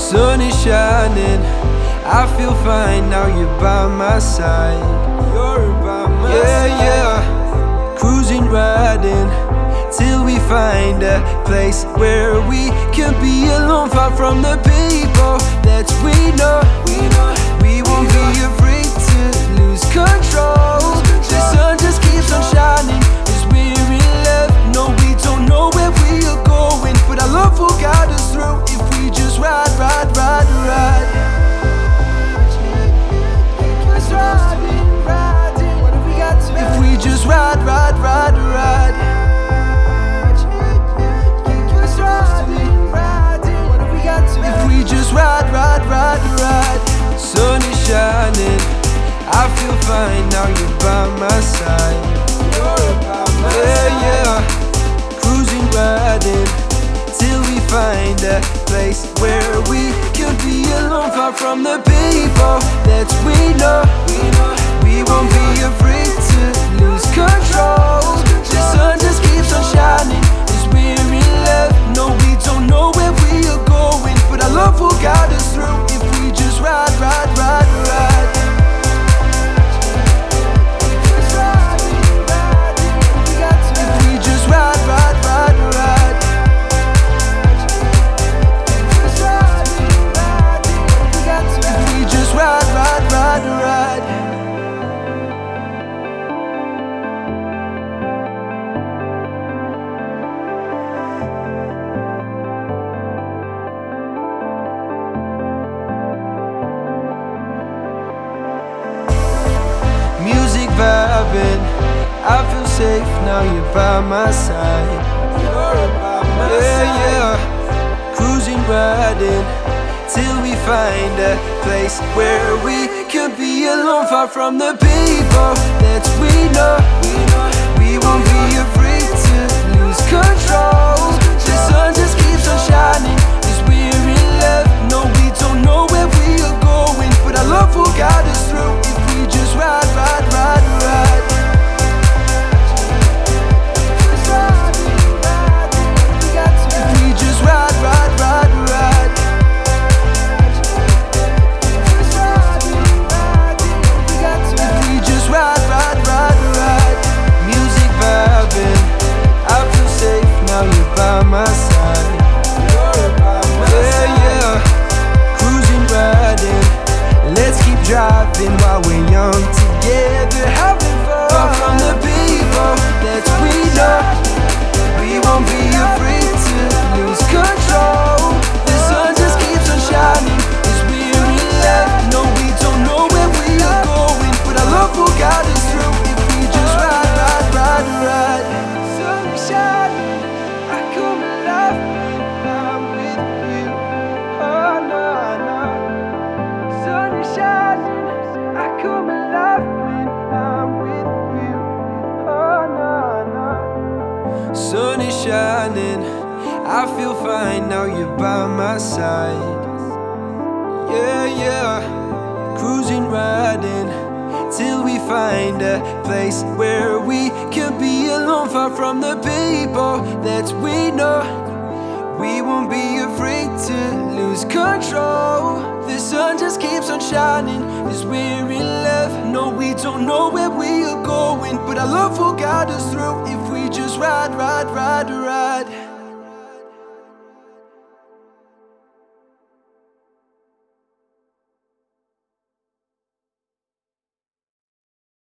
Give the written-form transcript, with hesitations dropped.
Sun is shining, I feel fine now you're by my side. You're by my side. Yeah. Cruising, riding, till we find a place where we can be alone, far from the people that we know. We won't be afraid to lose control. The sun just keeps on shining as we're in love. No, we don't know where we are going, but our love will guide us through if we just ride, ride, ride, ride. If we just ride, ride, ride, ride. If we just ride, ride, ride, ride. Sun is shining, I feel fine now you're by my side. Yeah. Cruising, riding, till we find a place where we can be alone, far from the people that we know. We won't be afraid to lose control. The sun just keeps on shining as we're in love. No, we don't know where we are going, but our love will guide us through if we just ride, ride, ride, ride. If we just ride, ride, ride, ride. If we just ride, ride, ride, ride. Music vibing, I feel safe now you're by my side. Yeah. Cruising, riding, till we find a place where we can be alone, far from the people that we know. We won't be afraid to lose control. The sun just keeps on shining as we're in love. No, we don't know where we are going, but our love will guide us through if we just ride, ride, ride, ride. If we just ride, ride, ride, ride. If we just ride, ride, ride, ride. Music vibing, I feel safe now you're by my side. Yeah. Cruising, riding, let's keep driving while we're young together, having fun. Far from the people that we know. We won't be afraid to lose control. The sun just keeps on shining as we're in love. No, we don't know where we are going, but our love will guide us through if we just ride, ride, ride, ride. Sun is shining, I come alive when I'm with you. Oh, no, no. Sun is shining, I come alive when I'm with you. Oh, no, no. Sun is shining, I feel fine now you're by my side. Yeah. Cruising, riding, till we find a place where we can be alone, far from the people that we know. We won't be afraid to lose control. The sun just keeps on shining as we're in love. No, we don't know where we are going, but our love will guide us through if we just ride, ride, ride, ride.